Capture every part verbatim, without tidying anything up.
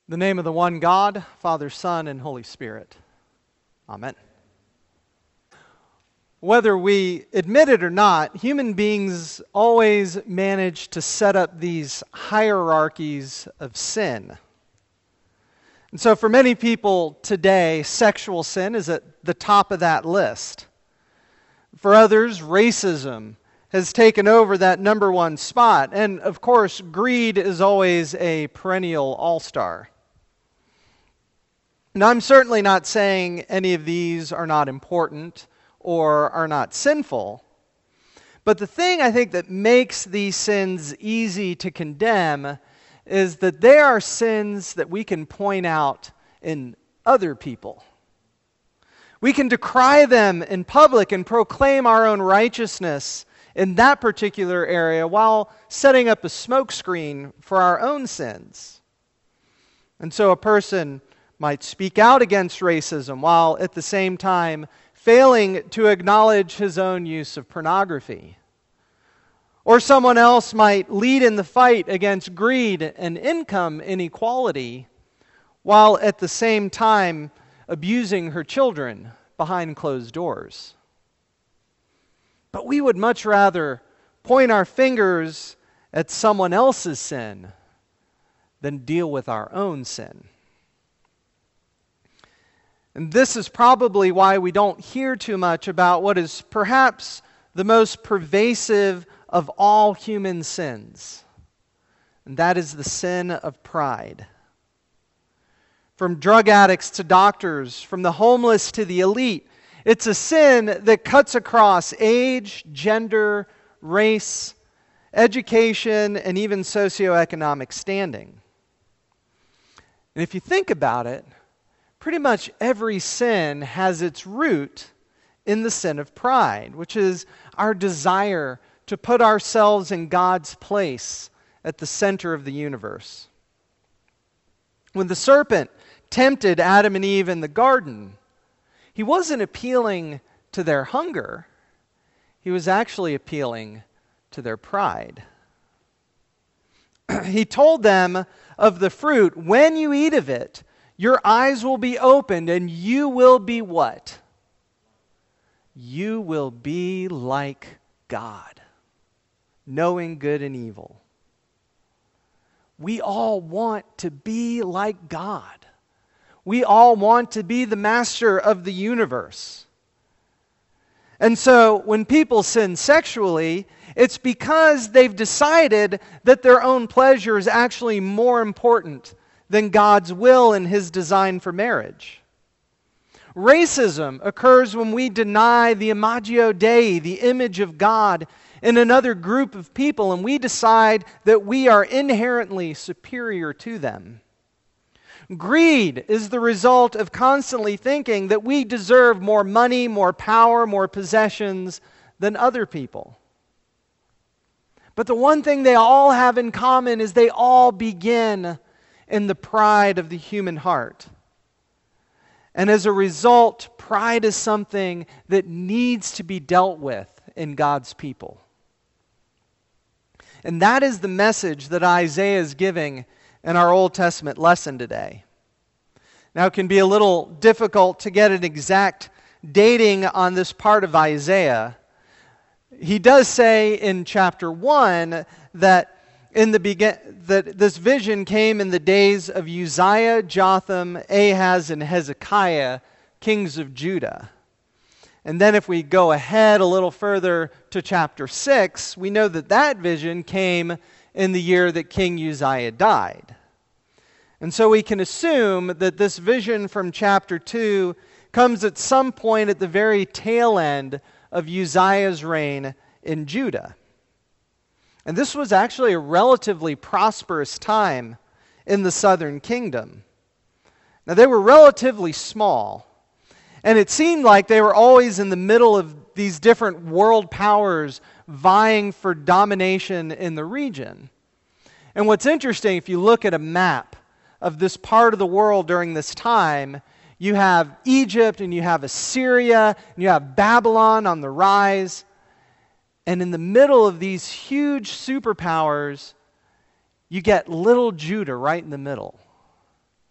In the name of the one God, Father, Son, and Holy Spirit. Amen. Whether we admit it or not, human beings always manage to set up these hierarchies of sin. And so for many people today, sexual sin is at the top of that list. For others, racism has taken over that number one spot. And of course, greed is always a perennial all-star. Now, I'm certainly not saying any of these are not important or are not sinful. But the thing I think that makes these sins easy to condemn is that they are sins that we can point out in other people. We can decry them in public and proclaim our own righteousness in that particular area while setting up a smokescreen for our own sins. And so a person might speak out against racism while at the same time failing to acknowledge his own use of pornography. Or someone else might lead in the fight against greed and income inequality while at the same time abusing her children behind closed doors. But we would much rather point our fingers at someone else's sin than deal with our own sin. And this is probably why we don't hear too much about what is perhaps the most pervasive of all human sins, and that is the sin of pride. From drug addicts to doctors, from the homeless to the elite, it's a sin that cuts across age, gender, race, education, and even socioeconomic standing. And if you think about it, pretty much every sin has its root in the sin of pride, which is our desire to put ourselves in God's place at the center of the universe. When the serpent tempted Adam and Eve in the garden, he wasn't appealing to their hunger. He was actually appealing to their pride. He told them of the fruit, when you eat of it, your eyes will be opened and you will be what? You will be like God, knowing good and evil. We all want to be like God. We all want to be the master of the universe. And so when people sin sexually, it's because they've decided that their own pleasure is actually more important than God's will and His design for marriage. Racism occurs when we deny the imago Dei, the image of God, in another group of people, and we decide that we are inherently superior to them. Greed is the result of constantly thinking that we deserve more money, more power, more possessions than other people. But the one thing they all have in common is they all begin in the pride of the human heart. And as a result, pride is something that needs to be dealt with in God's people. And that is the message that Isaiah is giving in our Old Testament lesson today. Now, it can be a little difficult to get an exact dating on this part of Isaiah. He does say in chapter one that in the begin that this vision came in the days of Uzziah, Jotham, Ahaz, and Hezekiah, kings of Judah. And then if we go ahead a little further to chapter six, we know that that vision came in the year that King Uzziah died. And so we can assume that this vision from chapter two comes at some point at the very tail end of Uzziah's reign in Judah. And this was actually a relatively prosperous time in the southern kingdom. Now, they were relatively small, and it seemed like they were always in the middle of these different world powers vying for domination in the region. And what's interesting, if you look at a map of this part of the world during this time, you have Egypt and you have Assyria and you have Babylon on the rise. And in the middle of these huge superpowers, you get little Judah right in the middle.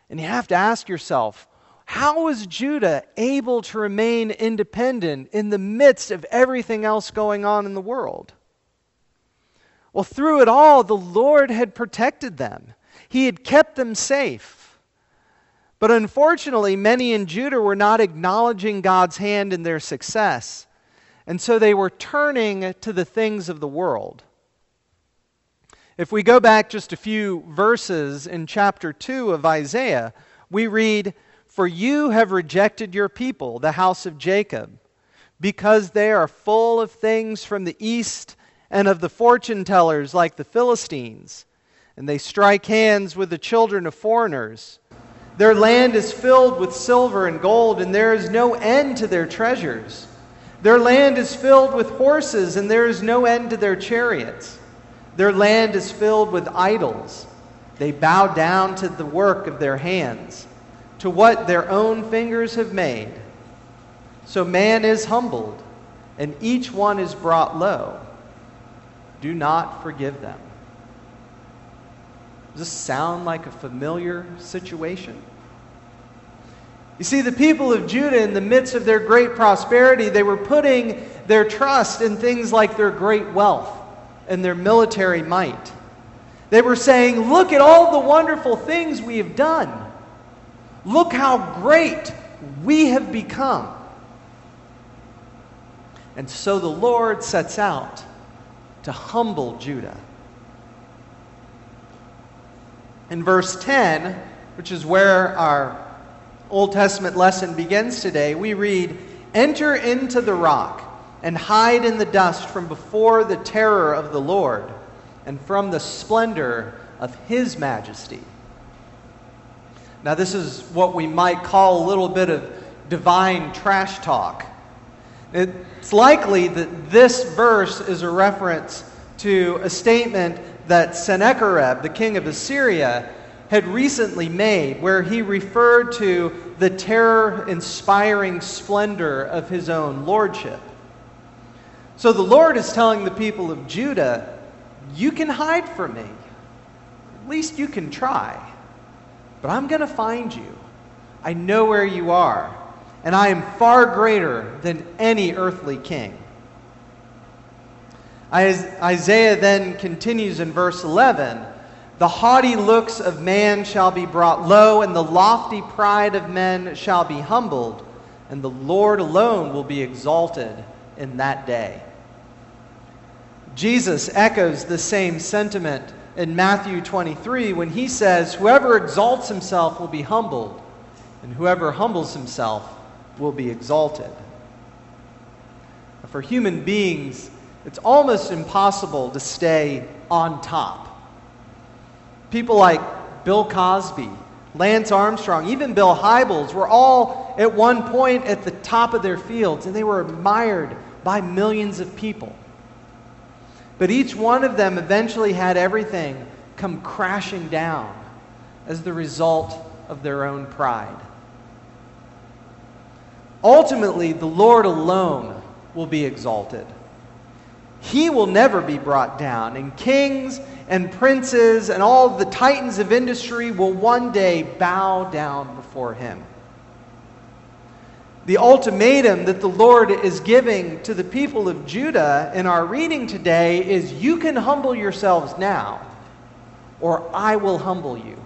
And you have to ask yourself, how was Judah able to remain independent in the midst of everything else going on in the world? Well, through it all, the Lord had protected them. He had kept them safe. But unfortunately, many in Judah were not acknowledging God's hand in their success, and so they were turning to the things of the world. If we go back just a few verses in chapter two of Isaiah, we read, "For you have rejected your people, the house of Jacob, because they are full of things from the east and of the fortune tellers like the Philistines, and they strike hands with the children of foreigners. Their land is filled with silver and gold, and there is no end to their treasures. Their land is filled with horses, and there is no end to their chariots. Their land is filled with idols. They bow down to the work of their hands, to what their own fingers have made. So man is humbled, and each one is brought low. Do not forgive them." Does this sound like a familiar situation? You see, the people of Judah, in the midst of their great prosperity, they were putting their trust in things like their great wealth and their military might. They were saying, "Look at all the wonderful things we have done. Look how great we have become." And so the Lord sets out to humble Judah. In verse ten, which is where our Old Testament lesson begins today, we read, "Enter into the rock and hide in the dust from before the terror of the Lord and from the splendor of His majesty." Now, this is what we might call a little bit of divine trash talk. It's likely that this verse is a reference to a statement that Sennacherib, the king of Assyria, had recently made, where he referred to the terror-inspiring splendor of his own lordship. So the Lord is telling the people of Judah, you can hide from me. At least you can try. But I'm going to find you. I know where you are. And I am far greater than any earthly king. Isaiah then continues in verse eleven, "The haughty looks of man shall be brought low, and the lofty pride of men shall be humbled, and the Lord alone will be exalted in that day." Jesus echoes the same sentiment in Matthew twenty-three when he says, "Whoever exalts himself will be humbled, and whoever humbles himself will be exalted." For human beings, it's almost impossible to stay on top. People like Bill Cosby, Lance Armstrong, even Bill Hybels were all at one point at the top of their fields, and they were admired by millions of people. But each one of them eventually had everything come crashing down as the result of their own pride. Ultimately, the Lord alone will be exalted. He will never be brought down, and kings and princes and all the titans of industry will one day bow down before Him. The ultimatum that the Lord is giving to the people of Judah in our reading today is, you can humble yourselves now, or I will humble you.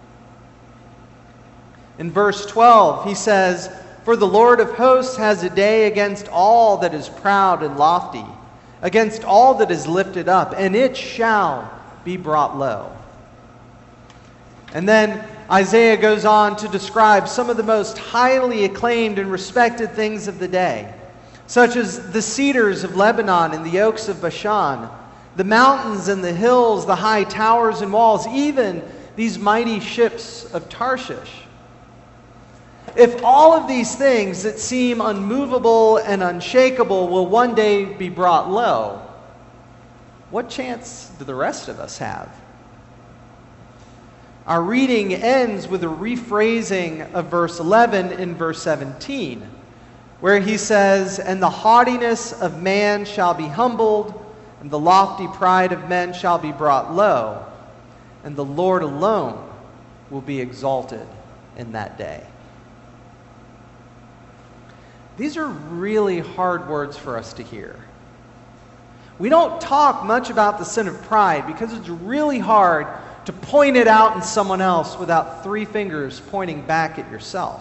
In verse twelve, he says, "For the Lord of hosts has a day against all that is proud and lofty, against all that is lifted up, and it shall be brought low." And then Isaiah goes on to describe some of the most highly acclaimed and respected things of the day, such as the cedars of Lebanon and the oaks of Bashan, the mountains and the hills, the high towers and walls, even these mighty ships of Tarshish. If all of these things that seem unmovable and unshakable will one day be brought low, what chance do the rest of us have? Our reading ends with a rephrasing of verse eleven in verse seventeen, where he says, "And the haughtiness of man shall be humbled, and the lofty pride of men shall be brought low, and the Lord alone will be exalted in that day. These are really hard words for us to hear. We don't talk much about the sin of pride because it's really hard to point it out in someone else without three fingers pointing back at yourself.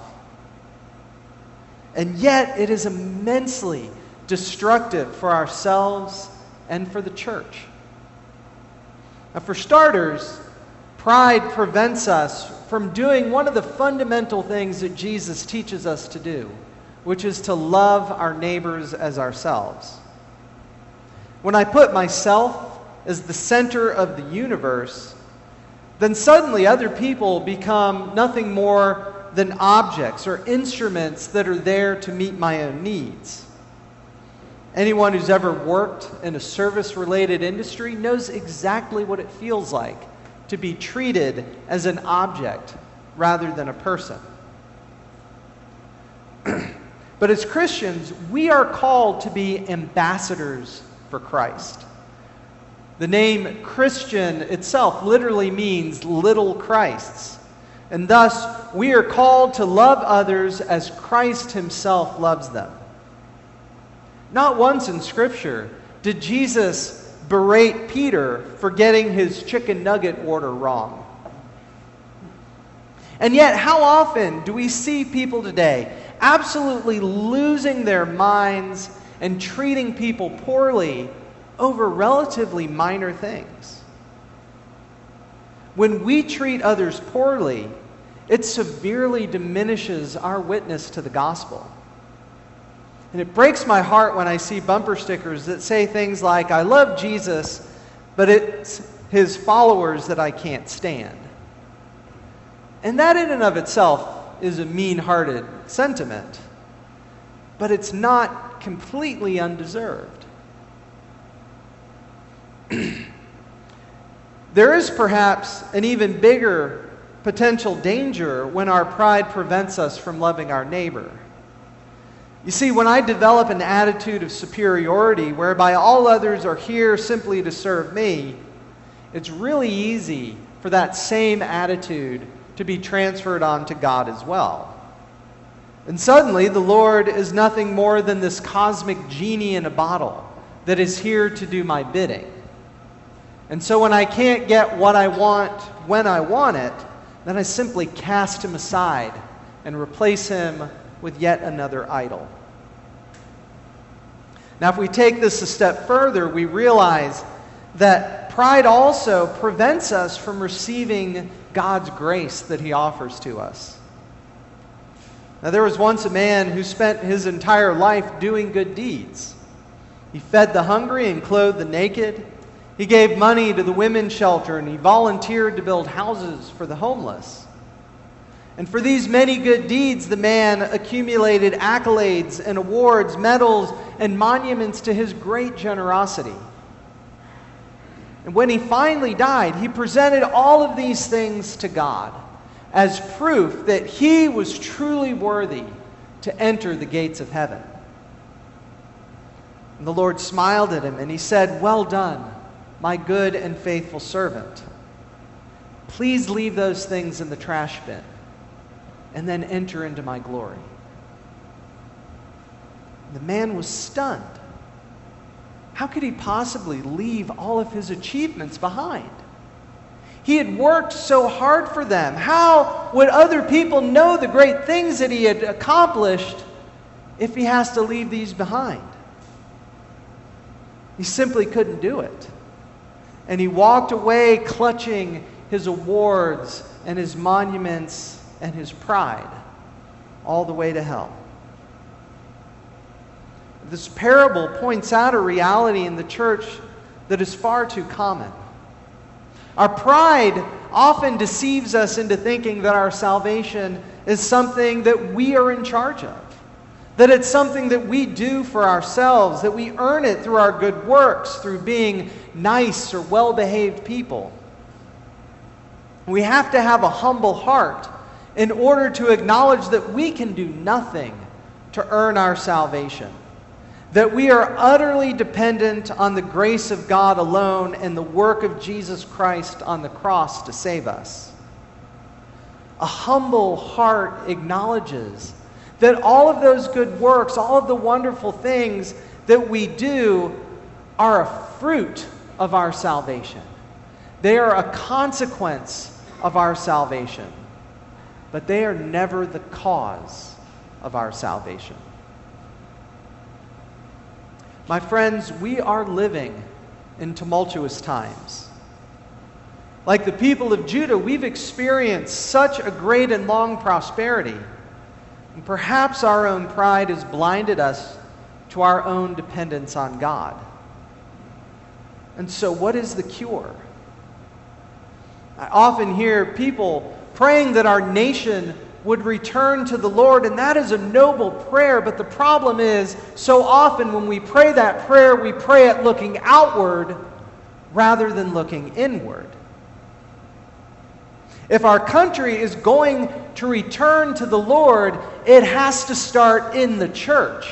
And yet it is immensely destructive for ourselves and for the church. Now, for starters, pride prevents us from doing one of the fundamental things that Jesus teaches us to do, which is to love our neighbors as ourselves. When I put myself as the center of the universe, then suddenly other people become nothing more than objects or instruments that are there to meet my own needs. Anyone who's ever worked in a service-related industry knows exactly what it feels like to be treated as an object rather than a person. But as Christians, we are called to be ambassadors for Christ. The name Christian itself literally means little Christs. And thus, we are called to love others as Christ himself loves them. Not once in Scripture did Jesus berate Peter for getting his chicken nugget order wrong. And yet, how often do we see people today absolutely losing their minds and treating people poorly over relatively minor things? When we treat others poorly, it severely diminishes our witness to the gospel. And it breaks my heart when I see bumper stickers that say things like, "I love Jesus, but it's his followers that I can't stand." And that in and of itself is a mean-hearted sentiment, but it's not completely undeserved. There is perhaps an even bigger potential danger when our pride prevents us from loving our neighbor. You see, when I develop an attitude of superiority whereby all others are here simply to serve me, it's really easy for that same attitude to be transferred on to God as well. And suddenly the Lord is nothing more than this cosmic genie in a bottle that is here to do my bidding. And so when I can't get what I want when I want it, then I simply cast him aside and replace him with yet another idol. Now, if we take this a step further, we realize that pride also prevents us from receiving God's grace that he offers to us. Now, there was once a man who spent his entire life doing good deeds. He fed the hungry and clothed the naked. He gave money to the women's shelter, and he volunteered to build houses for the homeless. And for these many good deeds, the man accumulated accolades and awards, medals, and monuments to his great generosity. And when he finally died, he presented all of these things to God as proof that he was truly worthy to enter the gates of heaven. And the Lord smiled at him and he said, "Well done, my good and faithful servant. Please leave those things in the trash bin and then enter into my glory." The man was stunned. How could he possibly leave all of his achievements behind? He had worked so hard for them. How would other people know the great things that he had accomplished if he has to leave these behind? He simply couldn't do it. And he walked away clutching his awards and his monuments and his pride all the way to hell. This parable points out a reality in the church that is far too common. Our pride often deceives us into thinking that our salvation is something that we are in charge of, that it's something that we do for ourselves, that we earn it through our good works, through being nice or well-behaved people. We have to have a humble heart in order to acknowledge that we can do nothing to earn our salvation, that we are utterly dependent on the grace of God alone and the work of Jesus Christ on the cross to save us. A humble heart acknowledges that all of those good works, all of the wonderful things that we do are a fruit of our salvation. They are a consequence of our salvation, but they are never the cause of our salvation. My friends, we are living in tumultuous times. Like the people of Judah, we've experienced such a great and long prosperity, and perhaps our own pride has blinded us to our own dependence on God. And so, what is the cure? I often hear people praying that our nation would return to the Lord, and that is a noble prayer, but the problem is, so often when we pray that prayer, we pray it looking outward rather than looking inward. If our country is going to return to the Lord, it has to start in the church.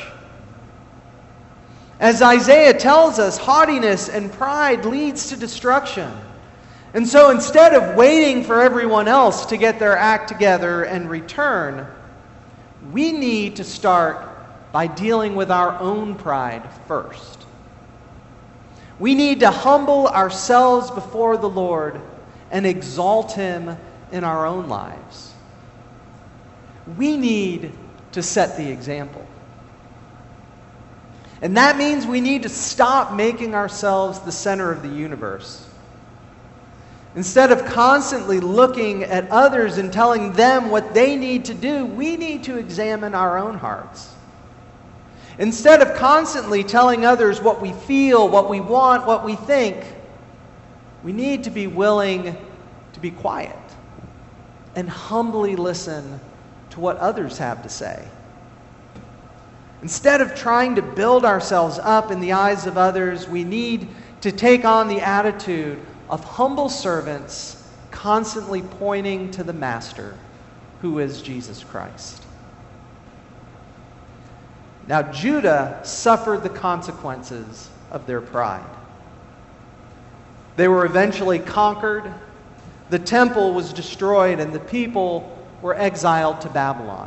As Isaiah tells us, haughtiness and pride leads to destruction. And so instead of waiting for everyone else to get their act together and return, we need to start by dealing with our own pride first. We need to humble ourselves before the Lord and exalt Him in our own lives. We need to set the example. And that means we need to stop making ourselves the center of the universe. Instead of constantly looking at others and telling them what they need to do, we need to examine our own hearts. Instead of constantly telling others what we feel, what we want, what we think, we need to be willing to be quiet and humbly listen to what others have to say. Instead of trying to build ourselves up in the eyes of others, we need to take on the attitude of humble servants constantly pointing to the Master, who is Jesus Christ. Now, Judah suffered the consequences of their pride. They were eventually conquered, the temple was destroyed, and the people were exiled to Babylon.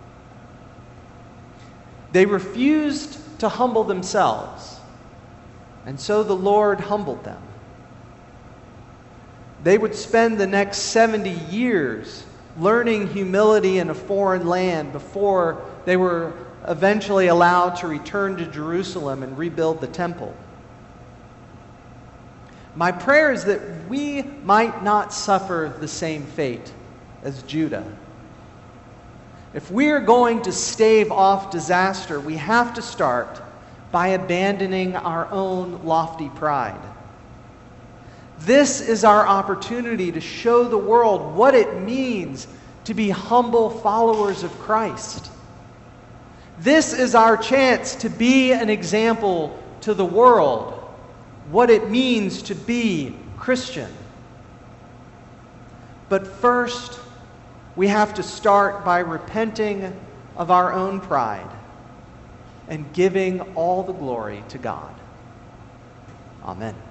They refused to humble themselves, and so the Lord humbled them. They would spend the next seventy years learning humility in a foreign land before they were eventually allowed to return to Jerusalem and rebuild the temple. My prayer is that we might not suffer the same fate as Judah. If we are going to stave off disaster, we have to start by abandoning our own lofty pride. This is our opportunity to show the world what it means to be humble followers of Christ. This is our chance to be an example to the world, what it means to be Christian. But first, we have to start by repenting of our own pride and giving all the glory to God. Amen.